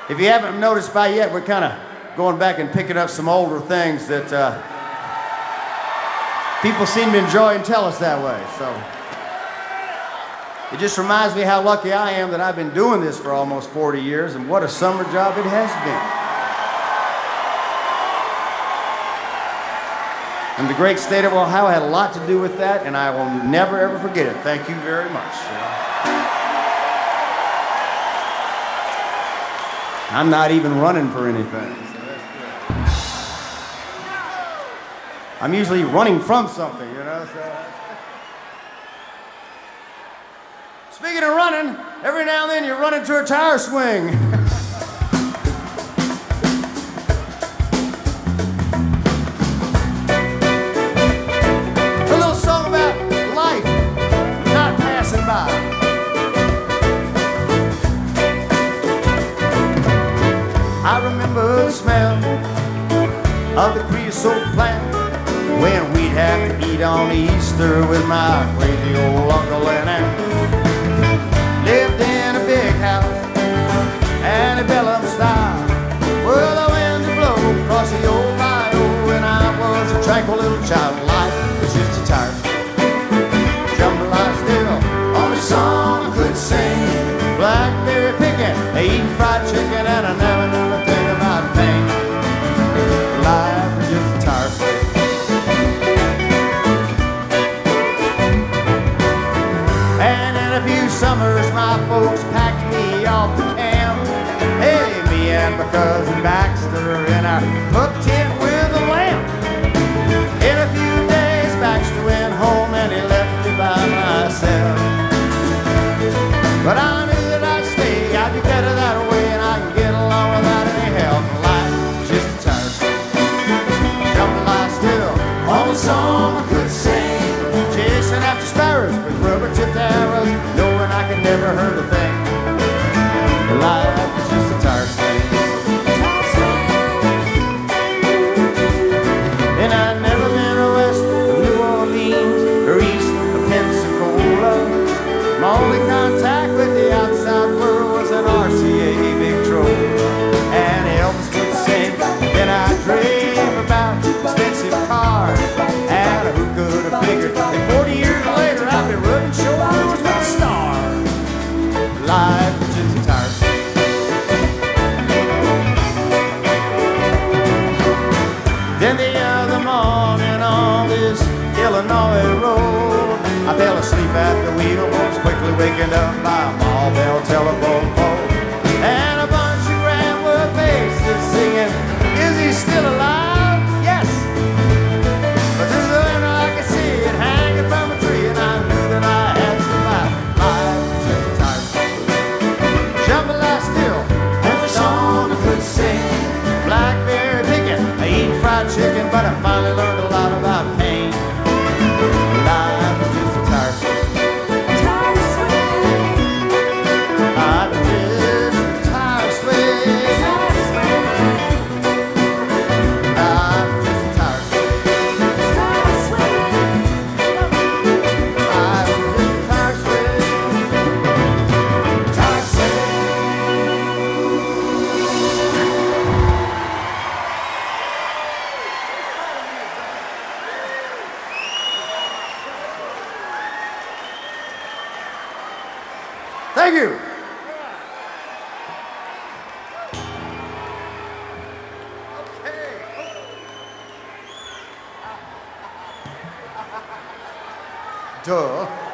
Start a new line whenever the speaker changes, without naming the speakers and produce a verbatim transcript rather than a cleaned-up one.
If you haven't noticed by yet, we're kind of going back and picking up some older things that uh, people seem to enjoy and tell us that way. So it just reminds me how lucky I am that I've been doing this for almost forty years, and what a summer job it has been. And the great state of Ohio had a lot to do with that, and I will never, ever forget it. Thank you very much. I'm not even running for anything. So that's good. I'm usually running from something, you know. So. Speaking of running, every now and then you run into a tire swing. A little song about life not passing by. I remember the smell of the creosote plant when we'd have to eat on Easter with my crazy old uncle and aunt. Lived in a big house, antebellum style. Well, the wind would blow across the old bayou, and I was a tranquil little child. Life was just a tire. Jambalaya still on a song I could sing. Blackberry picking, eating fried chicken, and I never knew a thing about pain. Life was just a tire swing. And in a few summers, my folks packed me off the camp. Hey, me and my cousin Baxter in our hook tent with a lamp. In a few days, Baxter went home and he left me by myself. But I knew that I'd stay, I'd be better that way, and I can get along without any help. Life was just a tire swing. Jambalaya still on a song I could sing. Chasing after sparrows with rubber-tipped arrows, knowing I could never hurt a thing. Life was just a tire swing. And I'd never been west of New Orleans or east of Pensacola. My only contact with the outside world was an R C A Victrola. And Elvis would sing, then I'd dream about expensive cars. And who could have figured that forty years later I'd be rubbing shoulders with a star. Life was just a tire swing. Then the other morning on this Illinois road, I fell asleep at the wheel, was quickly wakened up by a mall bell telephone pole. And a bunch of grandma faces singing, is he still alive? Yes. But through the window I could see it hanging from a tree, and I knew that I had survived. Life was just a tire swing. Jambalaya still, and the song I could sing. Blackberry picking, I eat fried chicken, but I finally learned a lot about pain. Life was just a tire swing. Tire swing. Life was just a tire swing. Tire swing. Life was just a tire swing. Tire swing. Life was just a tire swing. Tire swing. Thank you. Duh.